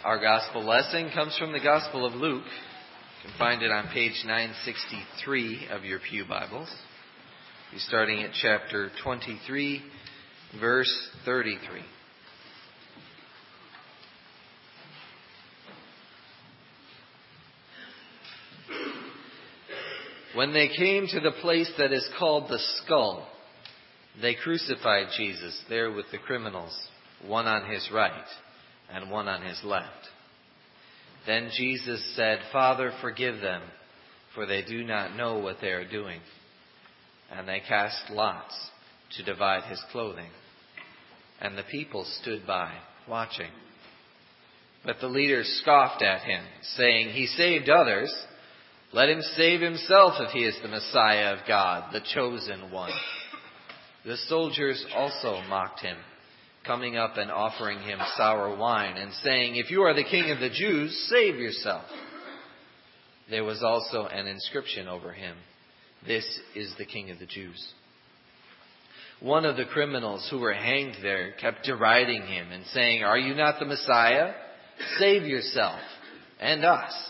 Our gospel lesson comes from the Gospel of Luke. You can find it on page 963 of your pew Bibles. We're starting at chapter 23, verse 33. When they came to the place that is called the Skull, they crucified Jesus there with the criminals, one on his right and one on his left. Then Jesus said, "Father, forgive them, for they do not know what they are doing." And they cast lots to divide his clothing. And the people stood by, watching. But the leaders scoffed at him, saying, "He saved others. Let him save himself if he is the Messiah of God, the chosen one." The soldiers also mocked him, coming up and offering him sour wine and saying, "If you are the king of the Jews, save yourself." There was also an inscription over him, "This is the King of the Jews." One of the criminals who were hanged there kept deriding him and saying, "Are you not the Messiah? Save yourself and us."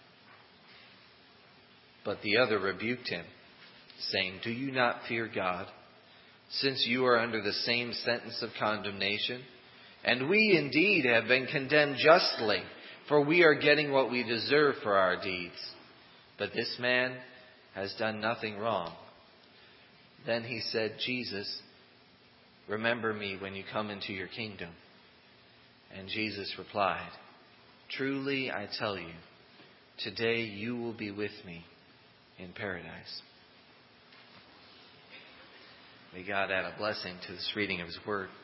But the other rebuked him, saying, "Do you not fear God, since you are under the same sentence of condemnation? And we indeed have been condemned justly, for we are getting what we deserve for our deeds. But this man has done nothing wrong." Then he said, "Jesus, remember me when you come into your kingdom." And Jesus replied, "Truly I tell you, today you will be with me in paradise." May God add a blessing to this reading of His Word.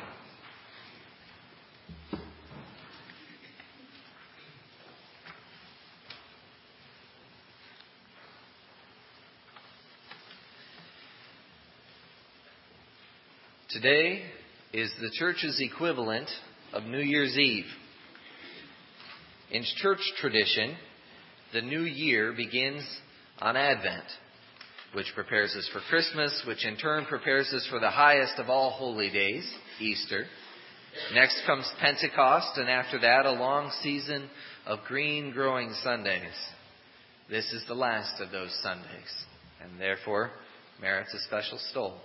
Today is the church's equivalent of New Year's Eve. In church tradition, the new year begins on Advent, which prepares us for Christmas, which in turn prepares us for the highest of all holy days, Easter. Next comes Pentecost, and after that, a long season of green growing Sundays. This is the last of those Sundays, and therefore merits a special stole.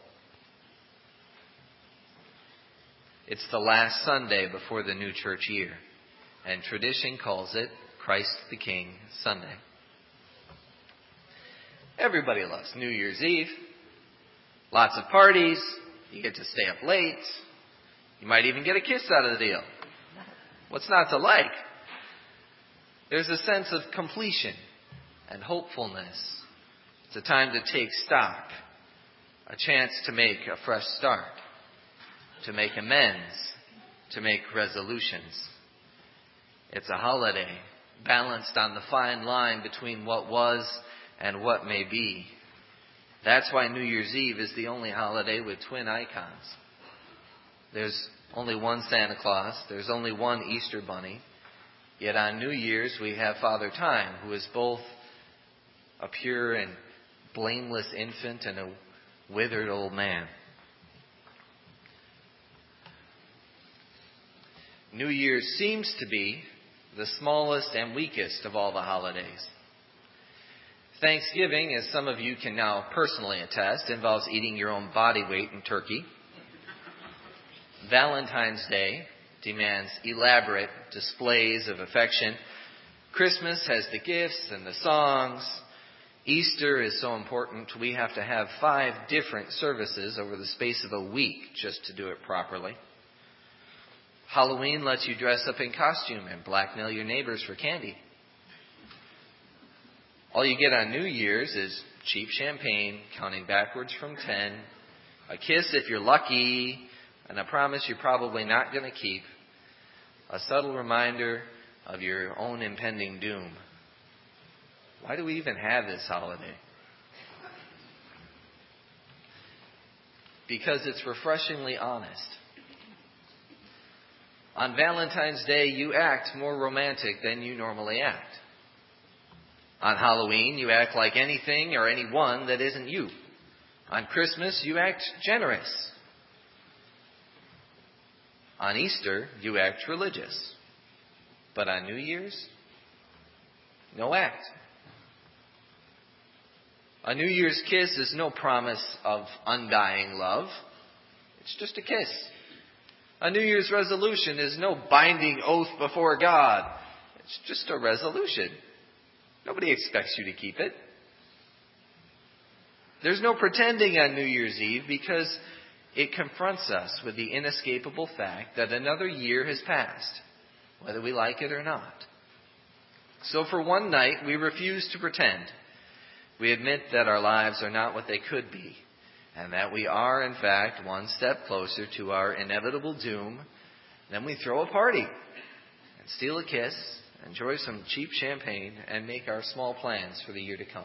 It's the last Sunday before the new church year, and tradition calls it Christ the King Sunday. Everybody loves New Year's Eve. Lots of parties. You get to stay up late. You might even get a kiss out of the deal. What's not to like? There's a sense of completion and hopefulness. It's a time to take stock, a chance to make a fresh start, to make amends, to make resolutions. It's a holiday balanced on the fine line between what was and what may be. That's why New Year's Eve is the only holiday with twin icons. There's only one Santa Claus. There's only one Easter Bunny. Yet on New Year's we have Father Time, who is both a pure and blameless infant and a withered old man. New Year's seems to be the smallest and weakest of all the holidays. Thanksgiving, as some of you can now personally attest, involves eating your own body weight in turkey. Valentine's Day demands elaborate displays of affection. Christmas has the gifts and the songs. Easter is so important, we have to have 5 different services over the space of a week just to do it properly. Halloween lets you dress up in costume and blackmail your neighbors for candy. All you get on New Year's is cheap champagne, counting backwards from 10, a kiss if you're lucky, and a promise you're probably not going to keep, a subtle reminder of your own impending doom. Why do we even have this holiday? Because it's refreshingly honest. On Valentine's Day, you act more romantic than you normally act. On Halloween, you act like anything or anyone that isn't you. On Christmas, you act generous. On Easter, you act religious. But on New Year's, no act. A New Year's kiss is no promise of undying love. It's just a kiss. A New Year's resolution is no binding oath before God. It's just a resolution. Nobody expects you to keep it. There's no pretending on New Year's Eve because it confronts us with the inescapable fact that another year has passed, whether we like it or not. So for one night, we refuse to pretend. We admit that our lives are not what they could be, and that we are, in fact, one step closer to our inevitable doom. Then we throw a party and steal a kiss, enjoy some cheap champagne, and make our small plans for the year to come.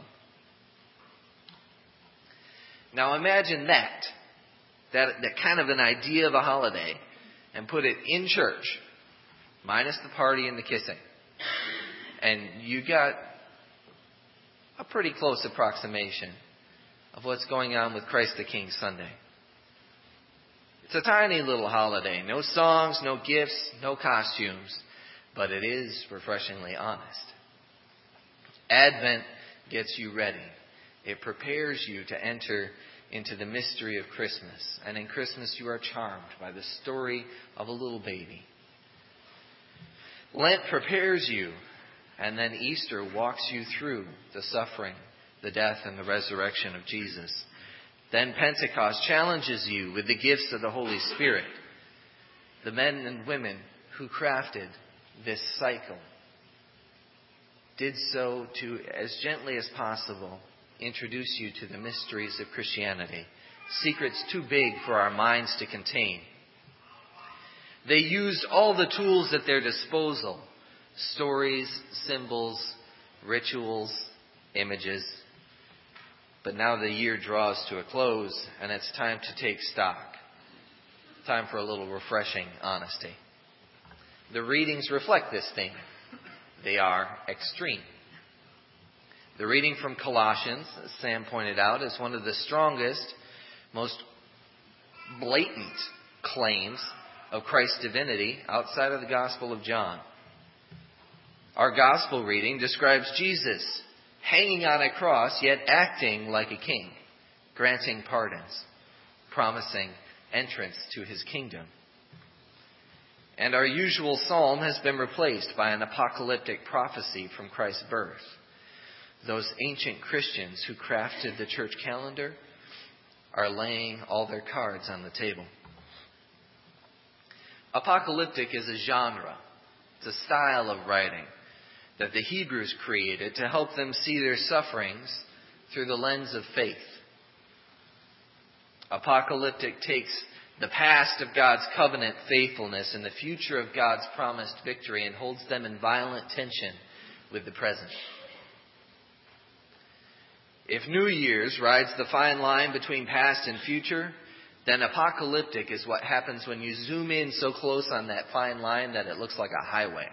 Now imagine that kind of an idea of a holiday, and put it in church, minus the party and the kissing. And you got a pretty close approximation of what's going on with Christ the King Sunday. It's a tiny little holiday. No songs, no gifts, no costumes. But it is refreshingly honest. Advent gets you ready. It prepares you to enter into the mystery of Christmas. And in Christmas you are charmed by the story of a little baby. Lent prepares you. And then Easter walks you through the suffering, the death, and the resurrection of Jesus. Then Pentecost challenges you with the gifts of the Holy Spirit. The men and women who crafted this cycle did so to, as gently as possible, introduce you to the mysteries of Christianity. Secrets too big for our minds to contain. They used all the tools at their disposal. Stories, symbols, rituals, images. But now the year draws to a close, and it's time to take stock. Time for a little refreshing honesty. The readings reflect this theme. They are extreme. The reading from Colossians, as Sam pointed out, is one of the strongest, most blatant claims of Christ's divinity outside of the Gospel of John. Our Gospel reading describes Jesus hanging on a cross, yet acting like a king, granting pardons, promising entrance to his kingdom. And our usual psalm has been replaced by an apocalyptic prophecy from Christ's birth. Those ancient Christians who crafted the church calendar are laying all their cards on the table. Apocalyptic is a genre. It's a style of writing that the Hebrews created to help them see their sufferings through the lens of faith. Apocalyptic takes the past of God's covenant faithfulness and the future of God's promised victory and holds them in violent tension with the present. If New Year's rides the fine line between past and future, then apocalyptic is what happens when you zoom in so close on that fine line that it looks like a highway.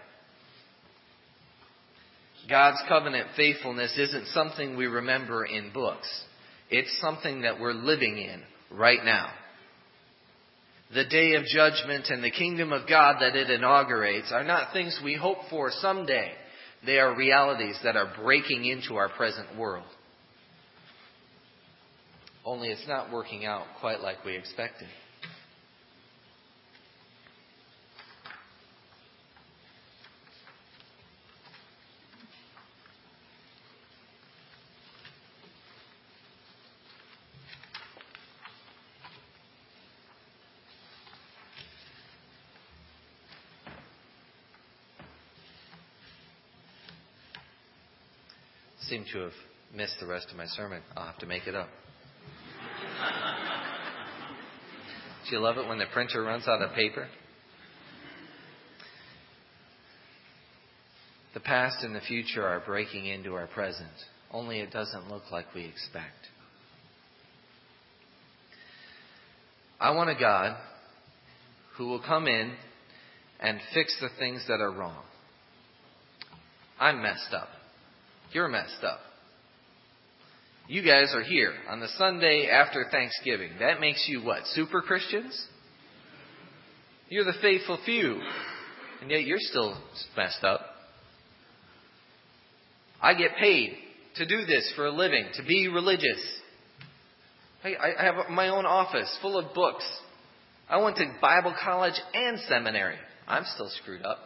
God's covenant faithfulness isn't something we remember in books. It's something that we're living in right now. The day of judgment and the kingdom of God that it inaugurates are not things we hope for someday. They are realities that are breaking into our present world. Only it's not working out quite like we expected. Seem to have missed the rest of my sermon. I'll have to make it up. Do you love it when the printer runs out of paper? The past and the future are breaking into our present, only it doesn't look like we expect. I want a God who will come in and fix the things that are wrong. I'm messed up. You're messed up. You guys are here on the Sunday after Thanksgiving. That makes you what? Super Christians? You're the faithful few. and yet you're still messed up. I get paid to do this for a living, to be religious. I have my own office full of books. I went to Bible college and seminary. I'm still screwed up.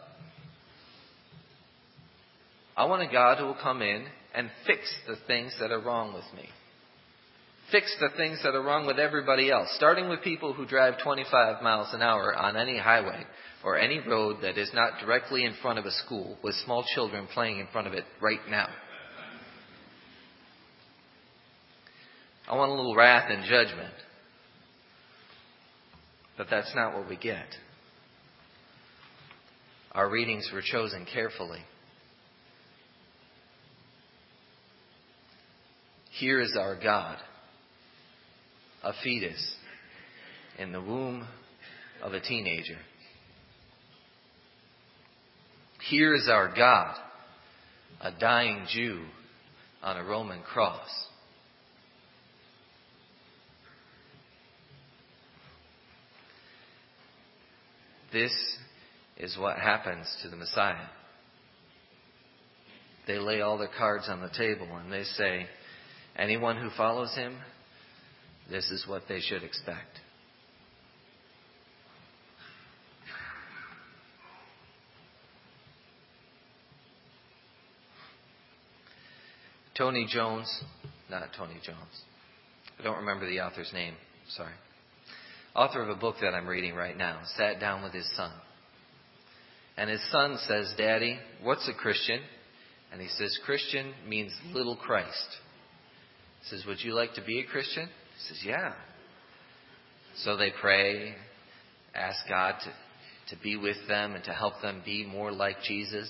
I want a God who will come in and fix the things that are wrong with me. Fix the things that are wrong with everybody else, starting with people who drive 25 miles an hour on any highway or any road that is not directly in front of a school with small children playing in front of it right now. I want a little wrath and judgment. But that's not what we get. Our readings were chosen carefully. Here is our God, a fetus in the womb of a teenager. Here is our God, a dying Jew on a Roman cross. This is what happens to the Messiah. They lay all their cards on the table and they say, anyone who follows him, this is what they should expect. Tony Jones, I don't remember the author's name, sorry. Author of a book that I'm reading right now, sat down with his son. And his son says, Daddy, what's a Christian? And he says, Christian means little Christ. He says, would you like to be a Christian? He says, yeah. So they pray, ask God to be with them and to help them be more like Jesus.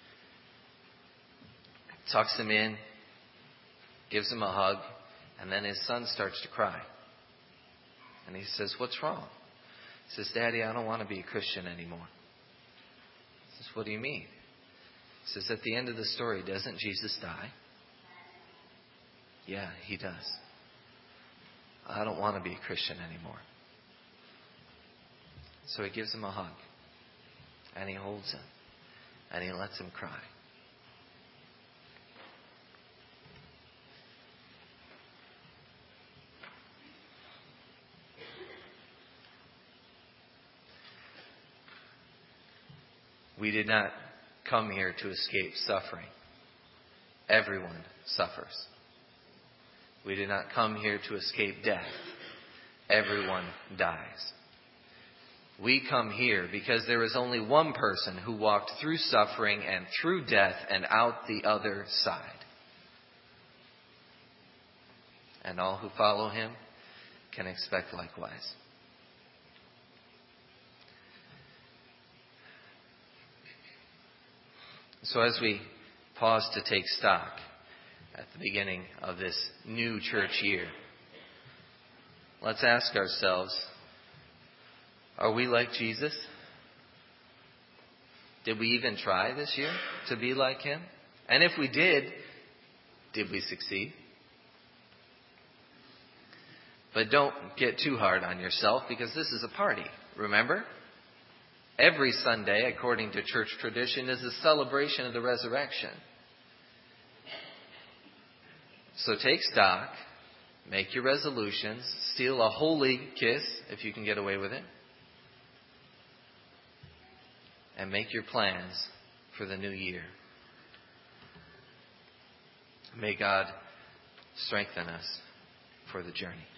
Tucks him in, gives him a hug, and then his son starts to cry. And he says, what's wrong? He says, Daddy, I don't want to be a Christian anymore. He says, what do you mean? He says, at the end of the story, doesn't Jesus die? Yeah, he does. I don't want to be a Christian anymore. So he gives him a hug. And he holds him. And he lets him cry. We did not come here to escape suffering. Everyone suffers. We did not come here to escape death. Everyone dies. We come here because there is only one person who walked through suffering and through death and out the other side. And all who follow him can expect likewise. So as we pause to take stock at the beginning of this new church year, let's ask ourselves, are we like Jesus? Did we even try this year to be like him? And if we did we succeed? But don't get too hard on yourself because this is a party, remember? Every Sunday, according to church tradition, is a celebration of the resurrection. So take stock, make your resolutions, steal a holy kiss if you can get away with it, and make your plans for the new year. May God strengthen us for the journey.